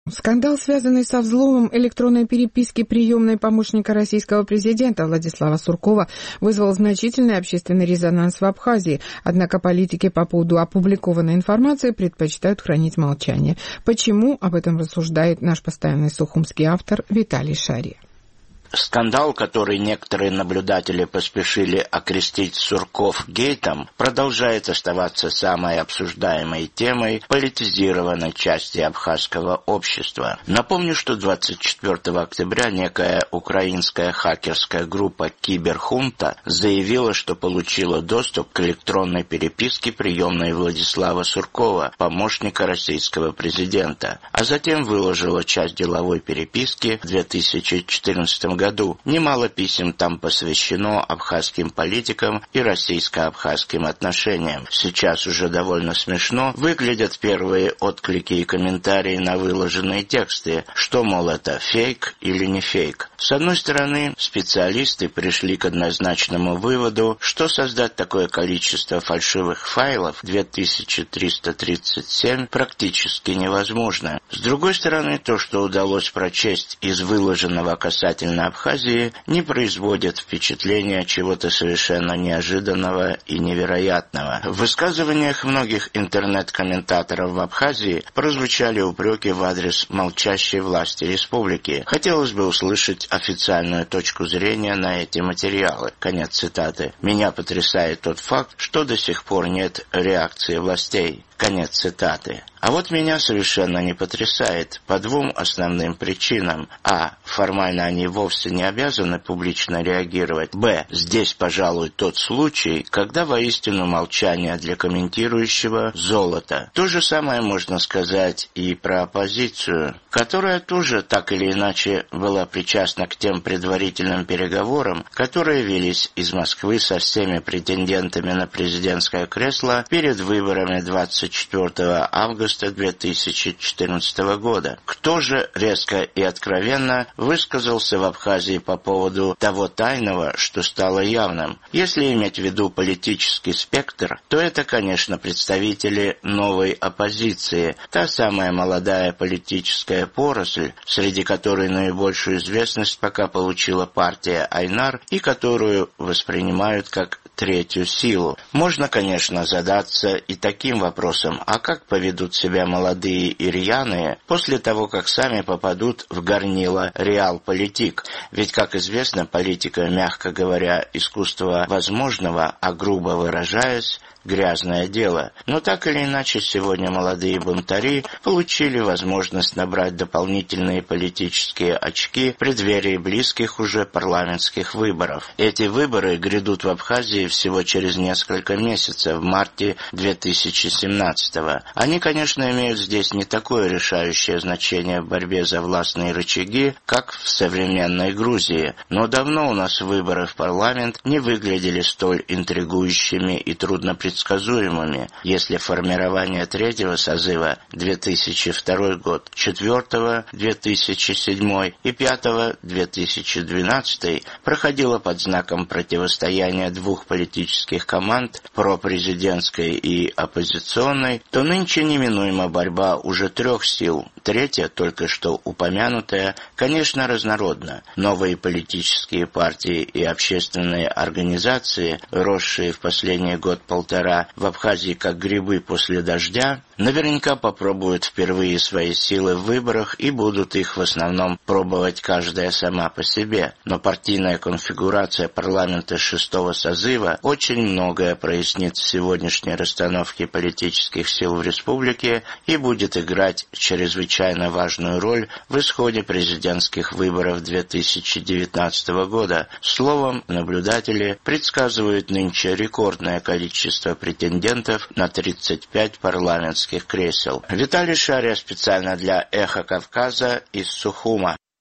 Скандал, связанный со взломом электронной переписки приемной помощника российского президента Владислава Суркова, вызвал значительный общественный резонанс в Абхазии. Однако политики по поводу опубликованной информации предпочитают хранить молчание. Почему? Об этом рассуждает наш постоянный сухумский автор Виталий Шария. Скандал, который некоторые наблюдатели поспешили окрестить Сурков-гейтом, продолжает оставаться самой обсуждаемой темой политизированной части абхазского общества. Напомню, что 24 октября некая украинская хакерская группа «Киберхунта» заявила, что получила доступ к электронной переписке приемной Владислава Суркова, помощника российского президента, а затем выложила часть деловой переписки в 2014 году. Немало писем там посвящено абхазским политикам и российско-абхазским отношениям. Сейчас уже довольно смешно выглядят первые отклики и комментарии на выложенные тексты, что, мол, это фейк или не фейк. С одной стороны, специалисты пришли к однозначному выводу, что создать такое количество фальшивых файлов, 2337, практически невозможно. С другой стороны, то, что удалось прочесть из выложенного касательно Абхазии, не производит впечатления чего-то совершенно неожиданного и невероятного. В высказываниях многих интернет-комментаторов в Абхазии прозвучали упреки в адрес молчащей власти республики. Хотелось бы услышать официальную точку зрения на эти материалы. Конец цитаты. «Меня потрясает тот факт, что до сих пор нет реакции властей». Конец цитаты. А вот меня совершенно не потрясает по двум основным причинам. А. Формально они вовсе не обязаны публично реагировать. Б. Здесь, пожалуй, тот случай, когда воистину молчание для комментирующего – золото. То же самое можно сказать и про оппозицию, которая тоже так или иначе была причастна к тем предварительным переговорам, которые велись из Москвы со всеми претендентами на президентское кресло перед выборами 24 августа 2014 года. Кто же резко и откровенно высказался в Абхазии по поводу того тайного, что стало явным? Если иметь в виду политический спектр, то это, конечно, представители новой оппозиции, та самая молодая политическая поросль, среди которой наибольшую известность пока получила партия Айнар и которую воспринимают как третью силу. Можно, конечно, задаться и таким вопросом, а как поведут себя молодые и рьяные после того, как сами попадут в горнило реал-политик? Ведь, как известно, политика, мягко говоря, искусство возможного, а грубо выражаясь, грязное дело. Но так или иначе, сегодня молодые бунтари получили возможность набрать дополнительные политические очки в преддверии близких уже парламентских выборов. Эти выборы грядут в Абхазии всего через несколько месяцев, в марте 2017-го. Они, конечно, имеют здесь не такое решающее значение в борьбе за властные рычаги, как в современной Грузии, но давно у нас выборы в парламент не выглядели столь интригующими и труднопредсказуемыми, если формирование третьего созыва 2002 год, четвертого 2007 и пятого 2012 проходило под знаком противостояния двух политических команд, пропрезидентской и оппозиционной, то нынче неминуема борьба уже трех сил. Третья, только что упомянутая, конечно, разнородна. Новые политические партии и общественные организации, росшие в последний год-полтора в Абхазии как грибы после дождя, наверняка попробуют впервые свои силы в выборах и будут их в основном пробовать каждая сама по себе. Но партийная конфигурация парламента шестого созыва очень многое прояснит в сегодняшней расстановке политических сил в республике и будет играть чрезвычайно важную роль в исходе президентских выборов 2019 года. Словом, наблюдатели предсказывают нынче рекордное количество претендентов на 35 парламентских кресел. Виталий Шария специально для «Эхо Кавказа» из Сухума.